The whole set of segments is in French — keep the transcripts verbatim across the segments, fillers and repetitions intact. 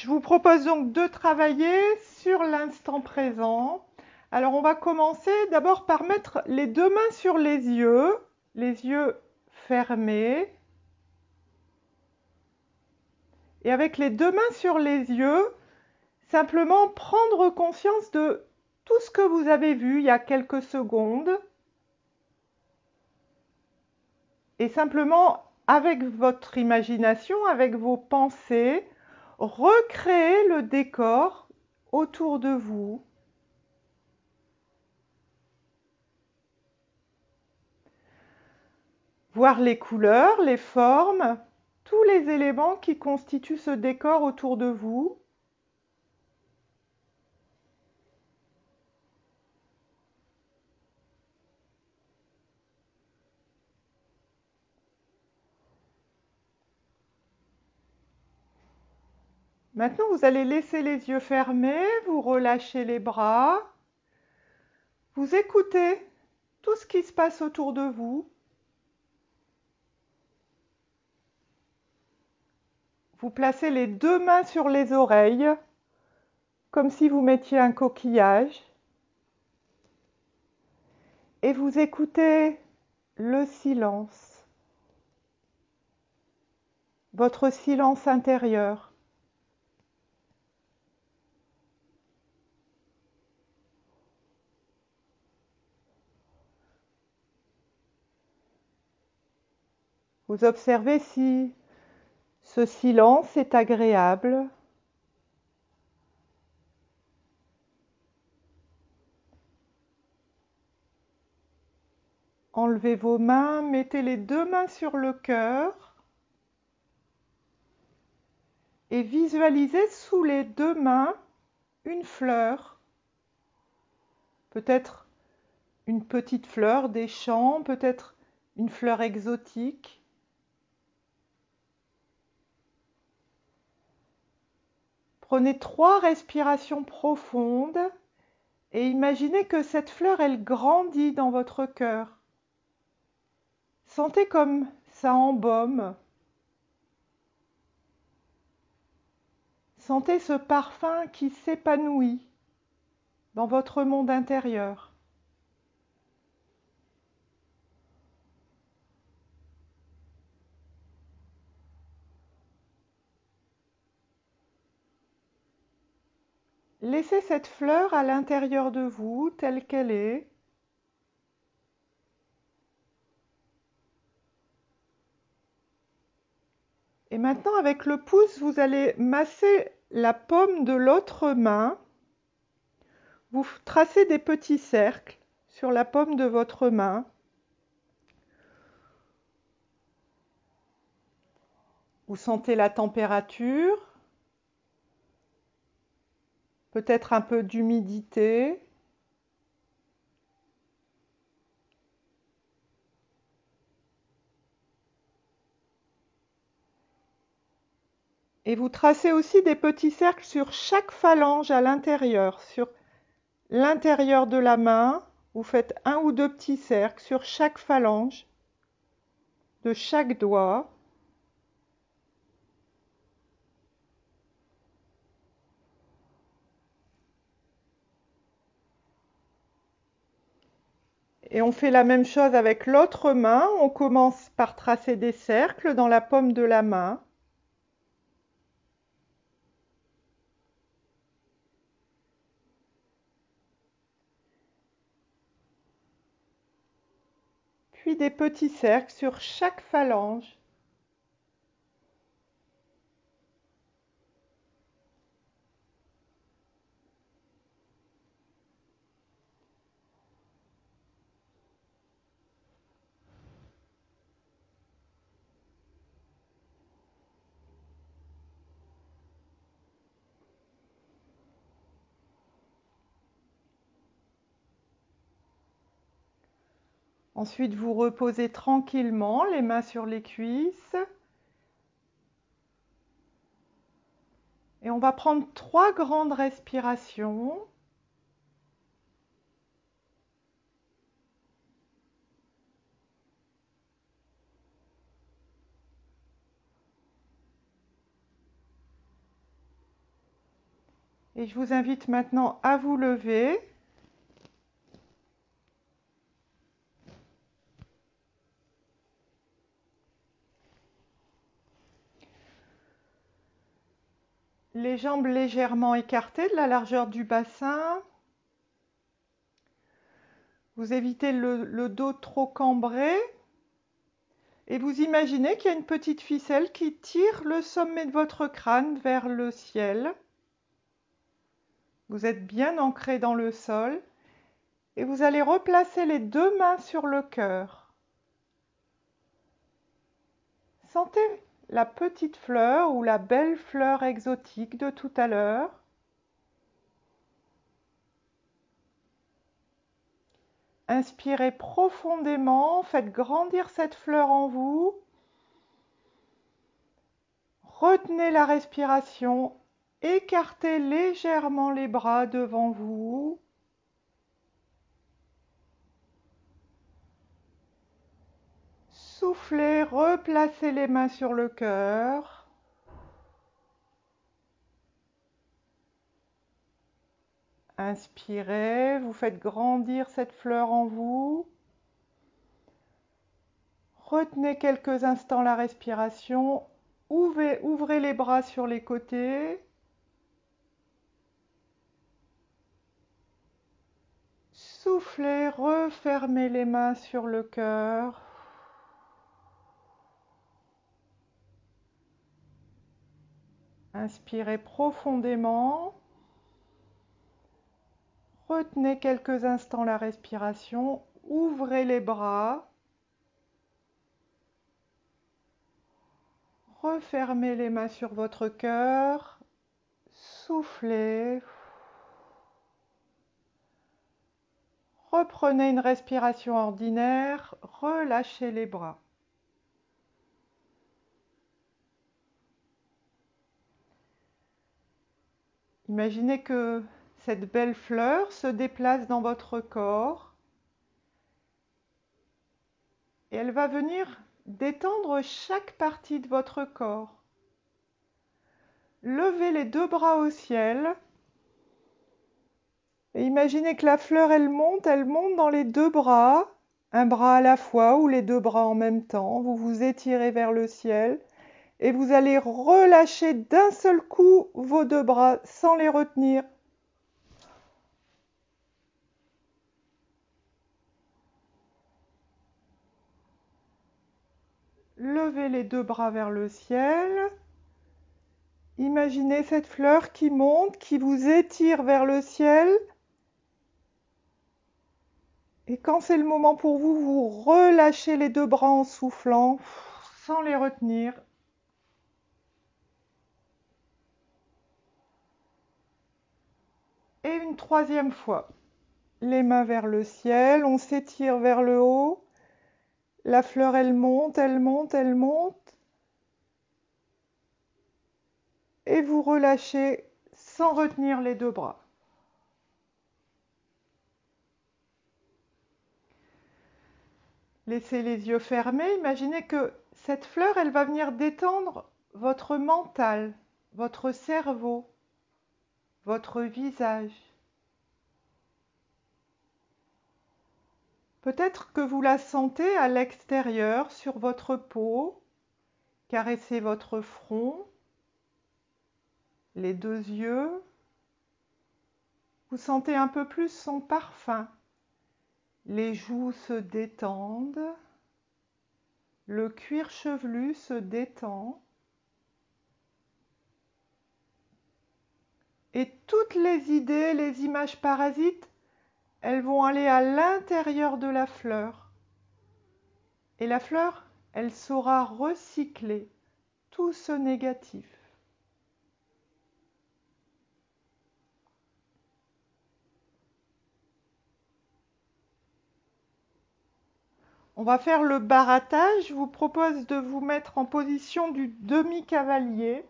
Je vous propose donc de travailler sur l'instant présent. Alors on va commencer d'abord par mettre les deux mains sur les yeux, les yeux fermés. Et avec les deux mains sur les yeux, simplement prendre conscience de tout ce que vous avez vu il y a quelques secondes. Et simplement, avec votre imagination, avec vos pensées, recréer le décor autour de vous. Voir les couleurs, les formes, tous les éléments qui constituent ce décor autour de vous. Maintenant, vous allez laisser les yeux fermés, vous relâchez les bras, vous écoutez tout ce qui se passe autour de vous. Vous placez les deux mains sur les oreilles, comme si vous mettiez un coquillage. Et vous écoutez le silence, votre silence intérieur. Vous observez si ce silence est agréable. Enlevez vos mains, mettez les deux mains sur le cœur et visualisez sous les deux mains une fleur. Peut-être une petite fleur des champs, peut-être une fleur exotique. Prenez trois respirations profondes et imaginez que cette fleur, elle grandit dans votre cœur. Sentez comme ça embaume. Sentez ce parfum qui s'épanouit dans votre monde intérieur. Laissez cette fleur à l'intérieur de vous, telle qu'elle est. Et maintenant, avec le pouce, vous allez masser la paume de l'autre main. Vous tracez des petits cercles sur la paume de votre main. Vous sentez la température, peut-être un peu d'humidité. Et vous tracez aussi des petits cercles sur chaque phalange à l'intérieur. Sur l'intérieur de la main, vous faites un ou deux petits cercles sur chaque phalange de chaque doigt. Et on fait la même chose avec l'autre main. On commence par tracer des cercles dans la paume de la main. Puis des petits cercles sur chaque phalange. Ensuite, vous reposez tranquillement les mains sur les cuisses. Et on va prendre trois grandes respirations. Et je vous invite maintenant à vous lever. Les jambes légèrement écartées de la largeur du bassin. Vous évitez le, le dos trop cambré. Et vous imaginez qu'il y a une petite ficelle qui tire le sommet de votre crâne vers le ciel. Vous êtes bien ancré dans le sol. Et vous allez replacer les deux mains sur le cœur. Sentez la petite fleur ou la belle fleur exotique de tout à l'heure. Inspirez profondément, faites grandir cette fleur en vous. Retenez la respiration, écartez légèrement les bras devant vous. Soufflez, replacez les mains sur le cœur. Inspirez, vous faites grandir cette fleur en vous. Retenez quelques instants la respiration. Ouvrez, ouvrez les bras sur les côtés. Soufflez, refermez les mains sur le cœur. Inspirez profondément. Retenez quelques instants la respiration. Ouvrez les bras. Refermez les mains sur votre cœur. Soufflez. Reprenez une respiration ordinaire. Relâchez les bras. Imaginez que cette belle fleur se déplace dans votre corps et elle va venir détendre chaque partie de votre corps. Levez les deux bras au ciel et imaginez que la fleur, elle monte, elle monte dans les deux bras, un bras à la fois ou les deux bras en même temps. Vous vous étirez vers le ciel et vous allez relâcher d'un seul coup vos deux bras sans les retenir. Levez les deux bras vers le ciel. Imaginez cette fleur qui monte, qui vous étire vers le ciel. Et quand c'est le moment pour vous, vous relâchez les deux bras en soufflant, sans les retenir. Et une troisième fois. Les mains vers le ciel, on s'étire vers le haut. La fleur, elle monte, elle monte, elle monte. Et vous relâchez sans retenir les deux bras. Laissez les yeux fermés. Imaginez que cette fleur, elle va venir détendre votre mental, votre cerveau, votre visage. Peut-être que vous la sentez à l'extérieur, sur votre peau, caresser votre front, les deux yeux. Vous sentez un peu plus son parfum. Les joues se détendent, le cuir chevelu se détend. Et toutes les idées, les images parasites, elles vont aller à l'intérieur de la fleur. Et la fleur, elle saura recycler tout ce négatif. On va faire le barattage. Je vous propose de vous mettre en position du demi-cavalier.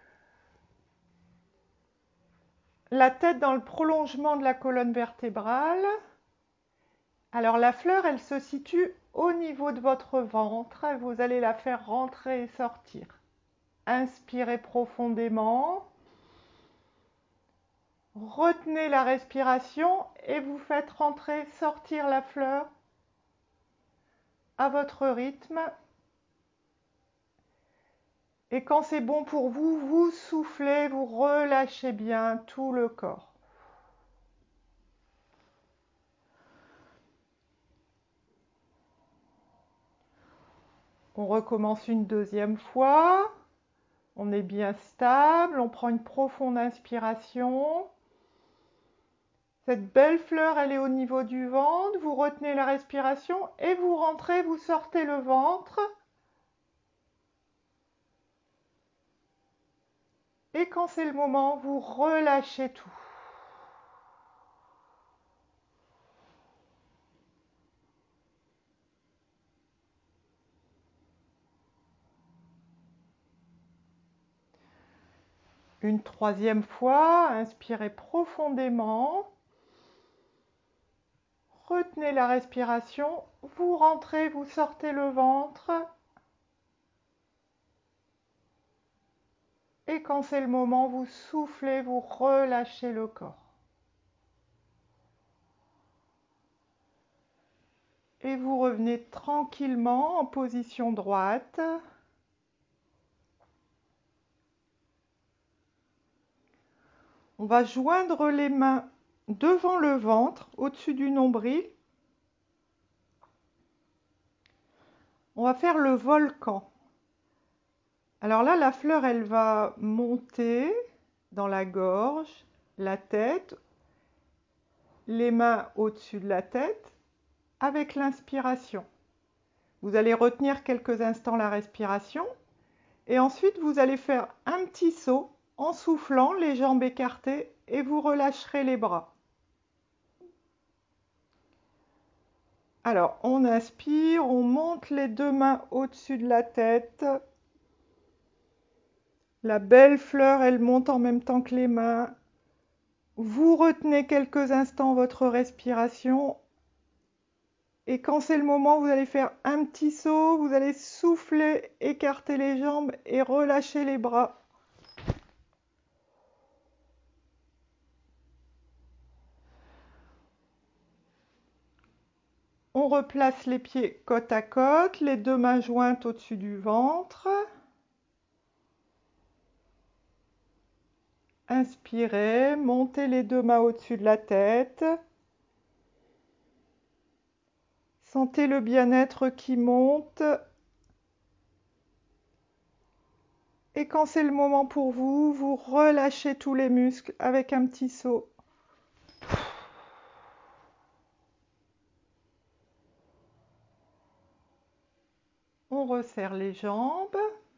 La tête dans le prolongement de la colonne vertébrale. Alors la fleur, elle se situe au niveau de votre ventre. Vous allez la faire rentrer et sortir. Inspirez profondément. Retenez la respiration et vous faites rentrer, sortir la fleur à votre rythme. Et quand c'est bon pour vous, vous soufflez, vous relâchez bien tout le corps. On recommence une deuxième fois. On est bien stable, on prend une profonde inspiration. Cette belle fleur, elle est au niveau du ventre. Vous retenez la respiration et vous rentrez, vous sortez le ventre. Et quand c'est le moment, vous relâchez tout. Une troisième fois, inspirez profondément. Retenez la respiration, vous rentrez, vous sortez le ventre. Et quand c'est le moment, vous soufflez, vous relâchez le corps. Et vous revenez tranquillement en position droite. On va joindre les mains devant le ventre, au-dessus du nombril. On va faire le volcan. Alors là, la fleur, elle va monter dans la gorge, la tête, les mains au-dessus de la tête, avec l'inspiration. Vous allez retenir quelques instants la respiration et ensuite vous allez faire un petit saut en soufflant, les jambes écartées, et vous relâcherez les bras. Alors, on inspire, on monte les deux mains au-dessus de la tête. La belle fleur, elle monte en même temps que les mains. Vous retenez quelques instants votre respiration. Et quand c'est le moment, vous allez faire un petit saut, vous allez souffler, écarter les jambes et relâcher les bras. On replace les pieds côte à côte, les deux mains jointes au-dessus du ventre. Inspirez, montez les deux mains au-dessus de la tête. Sentez le bien-être qui monte. Et quand c'est le moment pour vous, vous relâchez tous les muscles avec un petit saut. On resserre les jambes.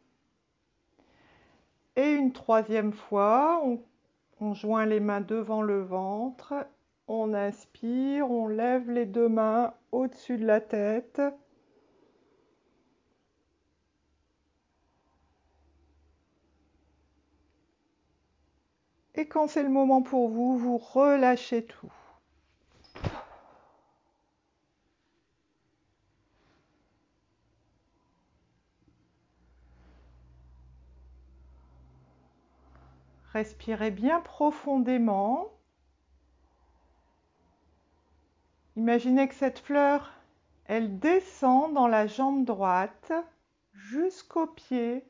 Et une troisième fois, on, on joint les mains devant le ventre. On inspire, on lève les deux mains au-dessus de la tête. Et quand c'est le moment pour vous, vous relâchez tout. Respirez bien profondément. Imaginez que cette fleur, elle descend dans la jambe droite jusqu'au pied.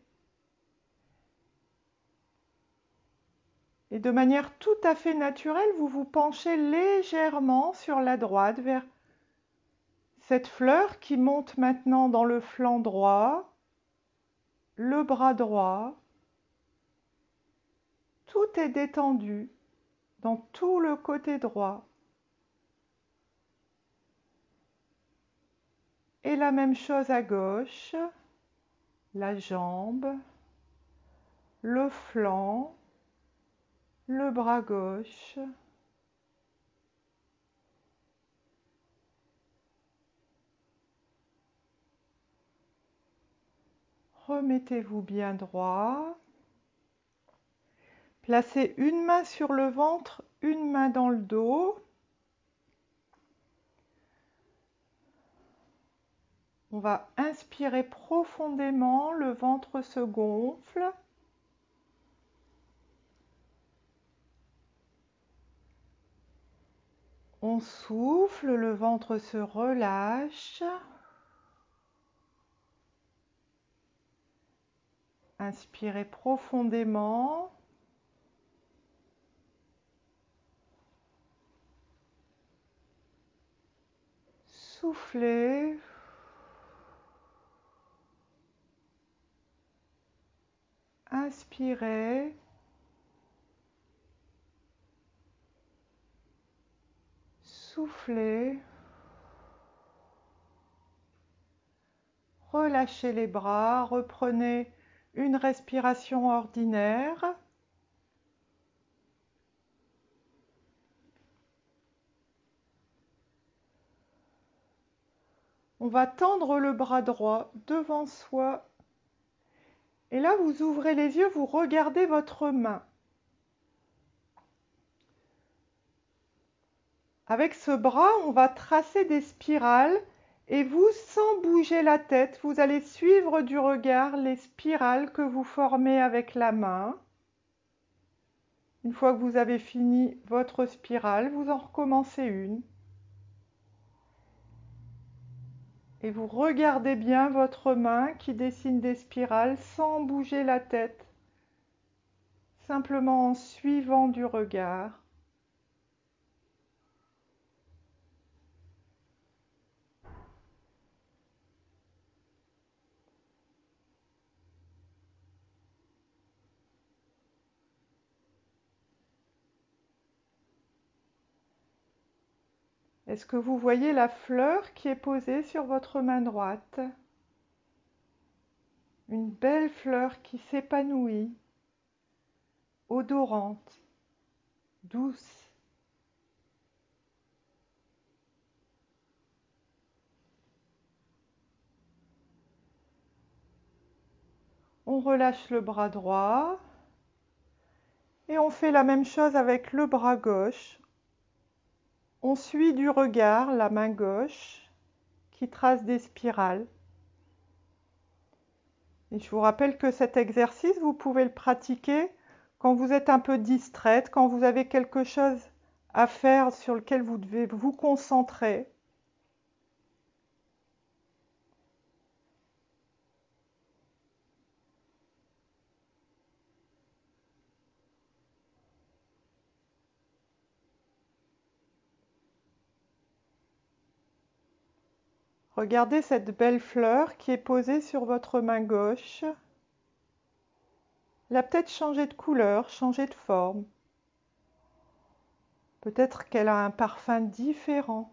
Et de manière tout à fait naturelle, vous vous penchez légèrement sur la droite vers cette fleur qui monte maintenant dans le flanc droit, le bras droit. Tout est détendu dans tout le côté droit. Et la même chose à gauche, la jambe, le flanc, le bras gauche. Remettez-vous bien droit. Placez une main sur le ventre, une main dans le dos. On va inspirer profondément, le ventre se gonfle. On souffle, le ventre se relâche. Inspirez profondément. Soufflez. Inspirez. Soufflez. Relâchez les bras, reprenez une respiration ordinaire. On va tendre le bras droit devant soi. Et là, vous ouvrez les yeux, vous regardez votre main. Avec ce bras, on va tracer des spirales et vous, sans bouger la tête, vous allez suivre du regard les spirales que vous formez avec la main. Une fois que vous avez fini votre spirale, vous en recommencez une. Et vous regardez bien votre main qui dessine des spirales sans bouger la tête, simplement en suivant du regard. Est-ce que vous voyez la fleur qui est posée sur votre main droite? Une belle fleur qui s'épanouit, odorante, douce. On relâche le bras droit et on fait la même chose avec le bras gauche. On suit du regard la main gauche qui trace des spirales. Et je vous rappelle que cet exercice, vous pouvez le pratiquer quand vous êtes un peu distraite, quand vous avez quelque chose à faire sur lequel vous devez vous concentrer. Regardez cette belle fleur qui est posée sur votre main gauche. Elle a peut-être changé de couleur, changé de forme. Peut-être qu'elle a un parfum différent.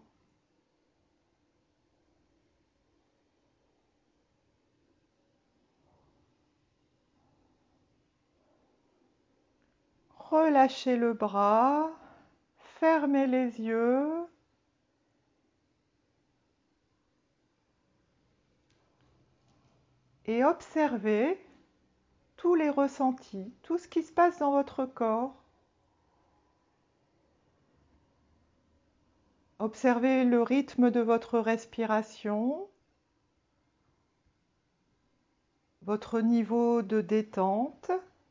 Relâchez le bras, fermez les yeux. Et observez tous les ressentis, tout ce qui se passe dans votre corps. Observez le rythme de votre respiration, votre niveau de détente.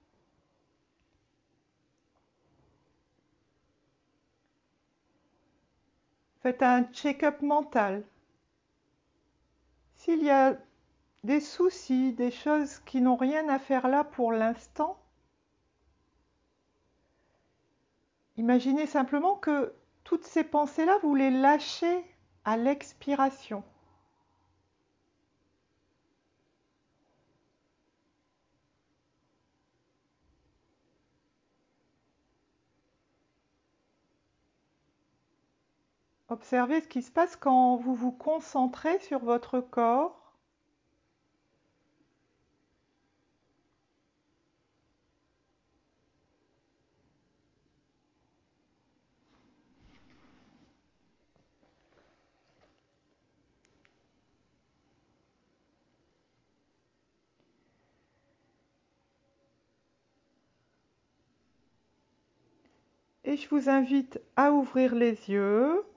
Faites un check-up mental. S'il y a des soucis, des choses qui n'ont rien à faire là pour l'instant, imaginez simplement que toutes ces pensées-là, vous les lâchez à l'expiration. Observez ce qui se passe quand vous vous concentrez sur votre corps. Et je vous invite à ouvrir les yeux.